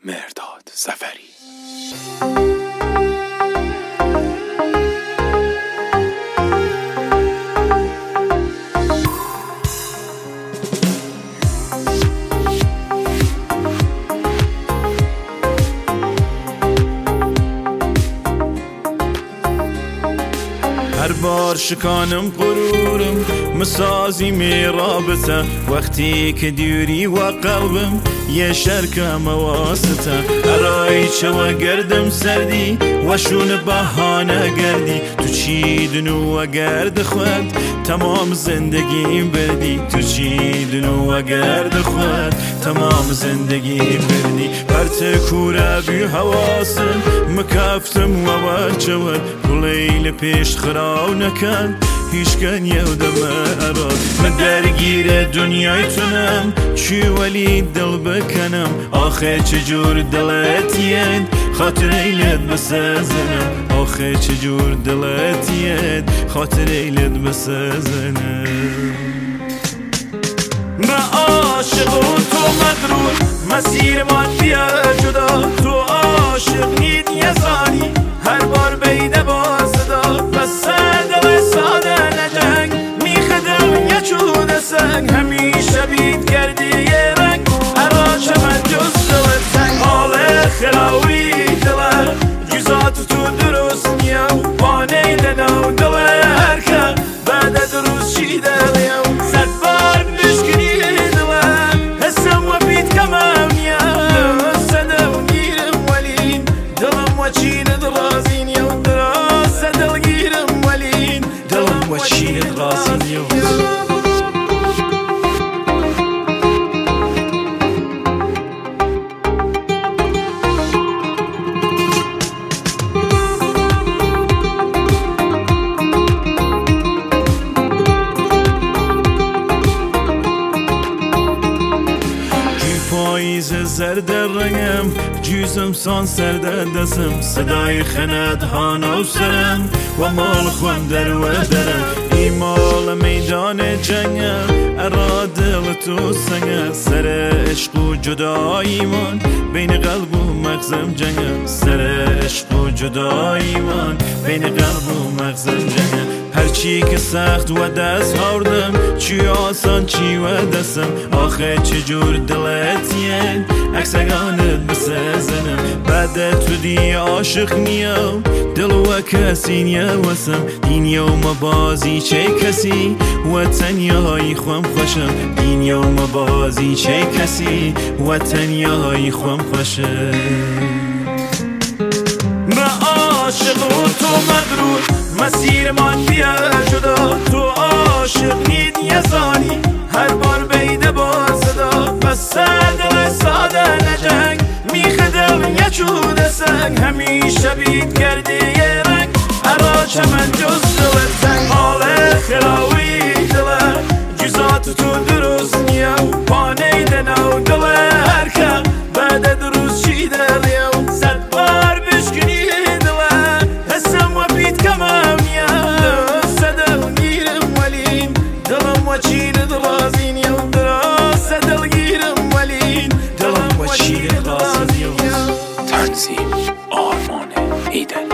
مهرداد ظفری. هر بار شکانم غرورم مسازی می رابطه، وقتی که دیوری و قلبم یه شرکم واسطه. هرای چه و گردم سردی و شون بهانه گردی، تو چی دنو و گرد خود تمام زندگیم بردی، تو چی دنو و گرد خود تمام زندگیم بردی. پرت کوره بی حواسم مکفتم و برچود بلیل پیش خراو نکن هیچ کن یودم اراد. من درگیر دنیای تونم چی ولی دل بکنم، آخه چجور دلت ید خاطر ایلت بسازنم، آخه چجور دلت ید خاطر ایلت بسازنم. من عاشق و تو مغرور، مسیر ما بیا جدا، تو عاشق نید یزانی هر بار بیده با صدا. بس دل ساده نجنگ میخدم یه چود سنگ، همیشه بید کردی یه رنگ اراچه من جز دلت سنگ. حال خلاوی دلر جزات تو درست نیام بانه دنو دل هرکن بعد دروز چی دلیم صد بار بشکنی دلم حسم و بید کمم نیام صدم گیرم ولین دلم و چین درازین یو دراز دل گیرم ولین دلم و چین درازین یو. پاییز زرد رنگم جوزم سان سرد دستم، صدای خند هانا و سرم و مال خون در و درم. ای مال میدان جنگم ارادل تو سنگم، سر عشق و جداییمان بین قلب و مغزم جنگم، سر عشق و جداییمان بین قلب و مغزم جنگم. هرچی که سخت و دست هاردم چی آسان چی و دستم، آخه چجور دلت ید اکسگانت بسازنم. بعد تو دی عاشق نیام دل و کسی نیوسم، این یوم بازی چه کسی و تنیایی خوام خوشم، این یوم بازی چه کسی و تنیایی خوام خوشم. من عاشق و تو مغرور، مسیر من بیا جدا، تو عاشق نید یزانی هر بار بیده با صدا. بس دل ساده نجنگ میخدم یه چود سنگ، همیشه بید کردی یه رنگ اراچه من جز دلت سنگ. حال خلاوی دلر جزات تو درست نیام پانه دنو دل هرکن بعد دروز چی دلیم صد بار بشکنی دلم حسم و بید کمم نیام صدم گیرم ولین دلم و چین درازین یو دراز دل گیرم ولین دلم و چین درازین یو. تنظیم آرمان ایدن.